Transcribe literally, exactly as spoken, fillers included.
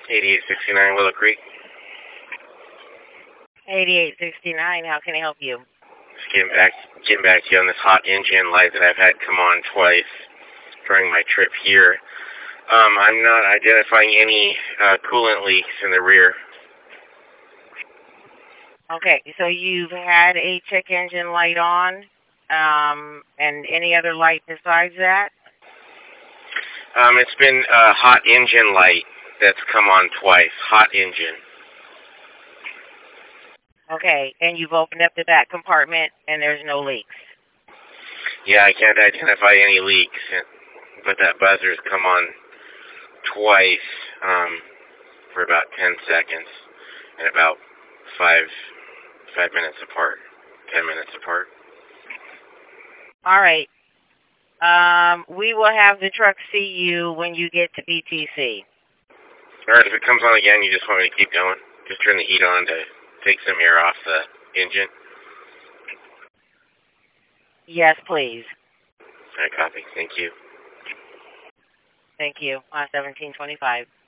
eighty-eight sixty-nine Willow Creek. eighty-eight sixty-nine, how can I help you? Just getting back, getting back to you on this hot engine light that I've had come on twice during my trip here. Um, I'm not identifying any uh, coolant leaks in the rear. Okay, so you've had a check engine light on, um, and any other light besides that? Um, it's been a hot engine light that's come on twice. Hot engine. Okay, and you've opened up the back compartment and there's no leaks? Yeah, I can't identify any leaks, but that buzzer's come on twice um, for about ten seconds and about five five minutes apart, ten minutes apart. All right. Um, we will have the truck see you when you get to B T C. All right, if it comes on again, you just want me to keep going? Just turn the heat on to take some air off the engine? Yes, please. All right, copy. Thank you. Thank you. On seventeen twenty-five.